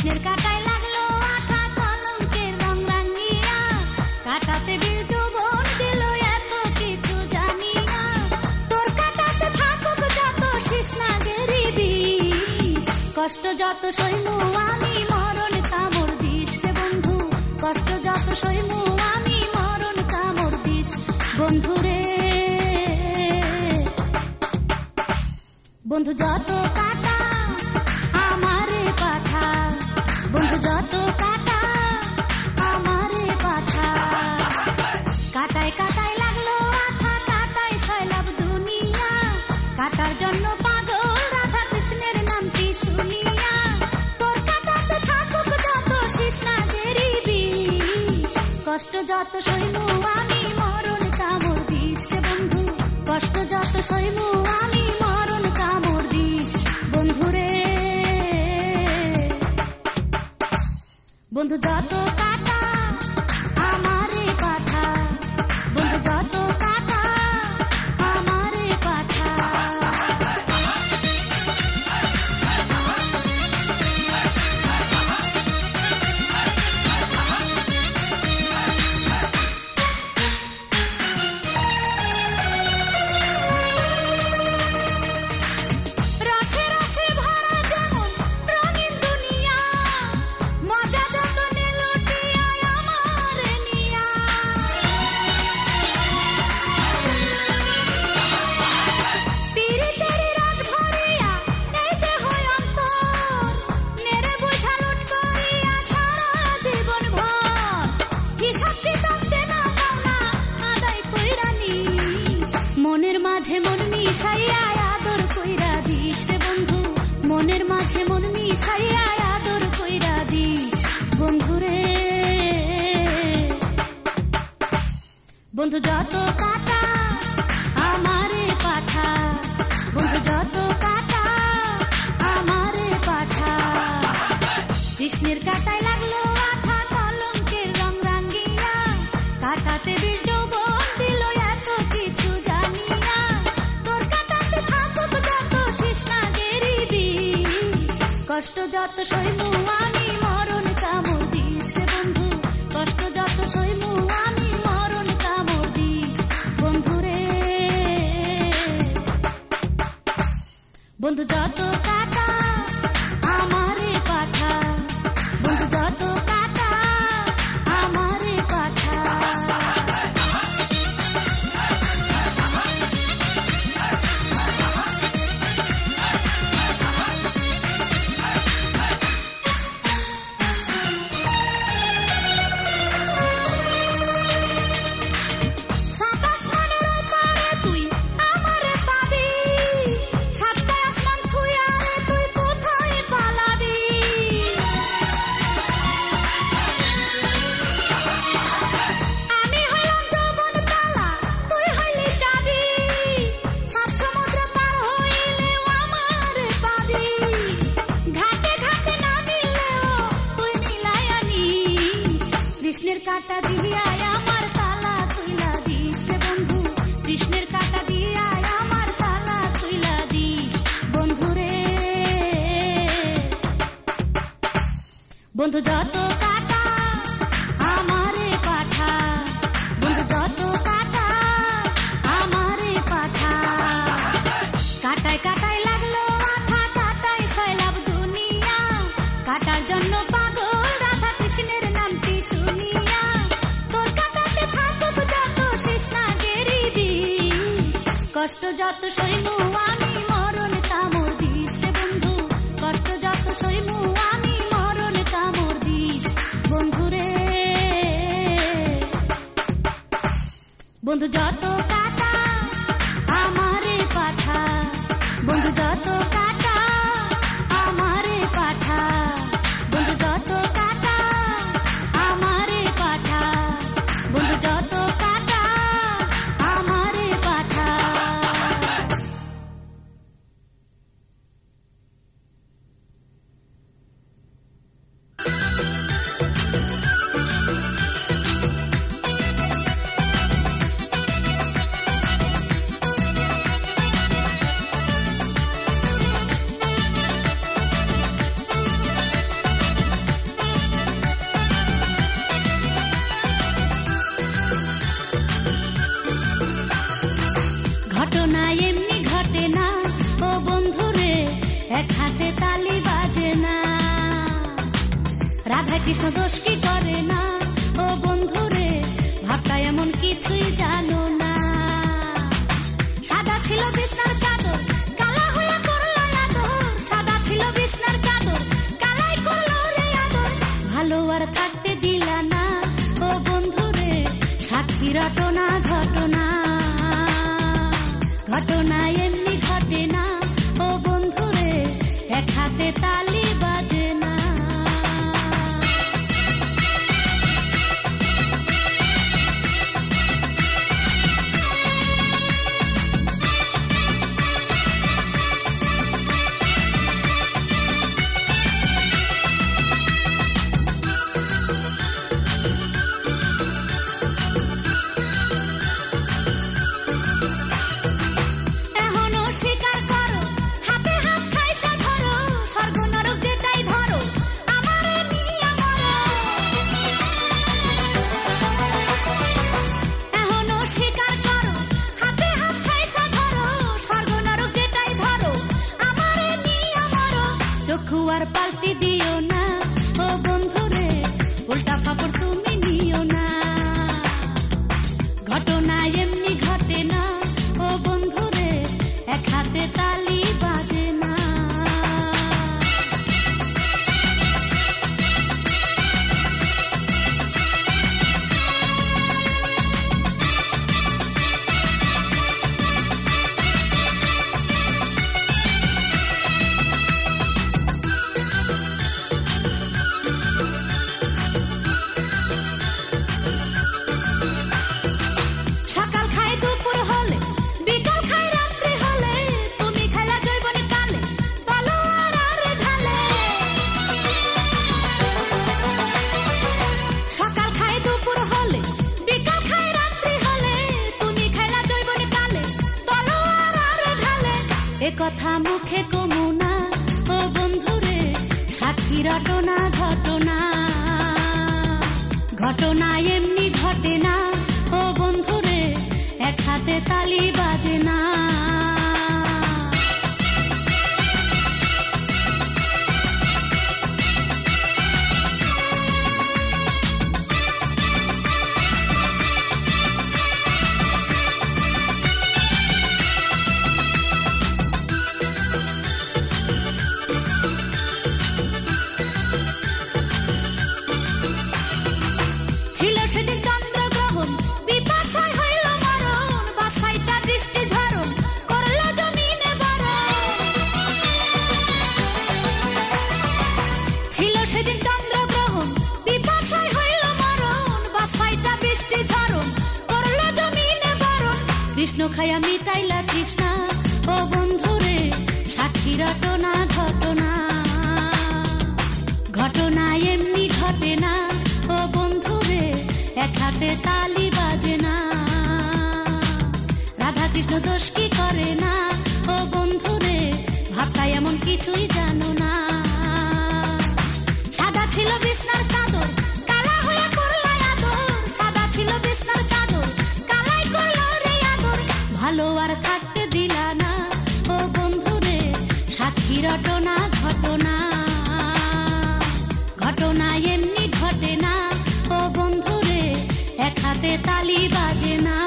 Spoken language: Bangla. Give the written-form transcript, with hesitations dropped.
কৃষ্ণের কাটায় লাগলো আঠা কলঙ্কের রং রাঙিয়া কাটাতে বীর যৌবন দিল এত কিছু জানিয়া তোর কাটাতে থাকুক যত শিষ্ণাগেরি বিষ কষ্ট যত সইমু আমি মরণ কামড় দিস রে বন্ধু কষ্ট যত সইমু আমি মরণ কামড় দিস বন্ধু রে বন্ধু যত কাটা আমারে পাঠা বন্ধু যত কাটা আমারে পাঠা কাটায় কাটায় লাগলো আঠা কাটায় ছয়লাভ দুনিয়া কাটার জন্য পাগল রাধা কৃষ্ণের নামটি শুনিয়া তোর কাটাতে থাকুক যত শিষ্ণাগেরি বিষ কষ্ট যত সইমু আমি মরণ কামড় দিস রে বন্ধু কষ্ট যত সইমু আমি মরণ কামড় দিস বন্ধু রে বন্ধু যত কাটা আমারে পাঠা বন্ধু যত কাটা আমারে পাঠা রসে রসে ভরা যেমন রঙিন দুনিয়া মজা যত নিল টিয়া আমার নিয়া পীড়িতের রস ভরিয়া এই দেহ অন্তর নেড়ে বোঝা লুট করিয়া সারা জীবন ভর হিসাব কিতাব দেনা পাওনা আদায় কইরা নিস মনের মাঝে মন মিশাইয়া আদর কইরা দিস রে বন্ধু মনের মাঝে মন মিশাইয়া আদর কইরা দিস বন্ধু রে বন্ধু যত কাটা আমারে পাঠা বন্ধু যত কাটা আমারে পাঠা কৃষ্ণের কাটায় লাগলো আঠা কলঙ্কের রং রাঙিয়া কাটাতে বীর যৌবন দিল এত কিছু জানিয়া তোর কাটাতে থাকুক যত শিষ্ণাগেরি বিষ কষ্ট যত সইমু আমি মরণ কামড় দিস রে বন্ধু কষ্ট যত সইমু আমি মরণ কামড় দিস বন্ধু রে বন্ধু যত কাটা আমারে পাঠা বন্ধু যত কাটা আমারে পাঠা সাত আসমানের ওপারে তুই আমারে পাবি সাতটা আসমান ছুঁয়ে রে তুই কোথায় পালাবি আমি হইলাম যৌবন তালা তুই হইলি চাবি সাত সমুদ্র পার হইলেও আমারে পাবি ঘাটে ঘাটে না মিললেও তুই মিলাইয়া নিস কৃষ্ণের কাটা দিয়া আমার তালা তুইলা দিস রে বন্ধু কৃষ্ণের কাটা দিয়া আমার তালা তুইলা দিস বন্ধু রে বন্ধু যত কাটা আমারে পাঠা বন্ধু যত কাটা আমারে পাঠা কাটায় কাটায় লাগলো আঠা কাটায় ছয়লাভ দুনিয়া কাটার জন্য পাগল রাধা কৃষ্ণের নামটি শুনিয়া তোর কাটাতে থাকুক যত শিষ্ণাগেরি বিষ কষ্ট যত সইমু আমি মরণ কামড় দিস রে বন্ধু কষ্ট যত সইমু আমি মরণ কামড় দিস বন্ধু রে বন্ধু যত কাটা আমারে পাঠা বন্ধু যত কাটা আমারে পাঠা বন্ধু যত কাটা আমারে পাঠা বন্ধু যত কাটা আমারে পাঠা এক হাতে তালি বাজে না। রাধা কৃষ্ণ দোষ কি করে না, ও বন্ধুরে ভাবটা এমন কিছুই জানো না। সাদা ছিল বিছনার চাদর, কালা হয়ে করলো আদর। সাদা ছিল বিছনার চাদর, কালাই করলো রে আদর। ভালো আর থাকতে দিলা না, ও বন্ধুরে সাক্ষী রটনা ঘটনা। ঘটনা এমনি ঘটে না, ও বন্ধুরে এক হাতে তালি বাজে না। স্বীকার করো, হাতে হাত খাইসা ধরো, স্বর্গ নরক যেটাই ধরো, আমারে নিয়া মরো। এখনো স্বীকার করো, হাতে হাত খাইসা ধরো, স্বর্গ নরক যেটাই ধরো, আমারে নিয়া মরো। চক্ষু আর পাল্টি দিও না, ও বন্ধুরে উল্টা খবর তুমি নিও না। ঘটনা এমনি ঘটে না, ও বন্ধুরে এক হাতে তালি বাজে না। সকাল খায় দুপুর হলে, বিকাল খায় রাত্রি হলে, তুমি খেলা জৈবনে কালে, তলোয়ার আর ঢালে। সকাল খায় দুপুর হলে, বিকাল খায় রাত্রি হলে, তুমি খেলা জৈবনে কালে, তলোয়ার আর ঢালে। এ কথা মুখে কমু না, ও বন্ধুরে সাক্ষী রটনা ঘটনা। ঘটনা এমনি ঘটে না, ও বন্ধুরে এক হাতে তালি বাজে না। ছিল সেদিন চন্দ্রগ্রহণ, বিপাশায় হইল মরণ, বাছাইটা বৃষ্টি ঝরণ করল জমিনে বরণ। ছিল সেদিন চন্দ্রগ্রহণ, বিপাশায় হইল মরণ, বাছাইটা বৃষ্টি ঝরণ করল জমিনে বরণ। কৃষ্ণ খায়া মিটাইলা কৃষ্ণা, ও বন্ধুরে সাক্ষী রটনা ঘটনা। ঘটনা এমনি ঘটে না, ও বন্ধুরে এক হাতে তালি বাজে না। রাধা কৃষ্ণ দোষ কি করে না, ও বন্ধুরে ভাবটা এমন কিছুই জানো না। সাদা ছিল বিছনার চাদর, কালা হয়ে করলো আদর। সাদা ছিল বিছনার চাদর, কালাই করলো রে আদর। ভালো আর থাকতে দিলা না, ও বন্ধুরে সাক্ষী রটনা ঘটনা। ঘটনা এমনি ঘটে না, ও বন্ধুরে এক হাতে তালি বাজে না।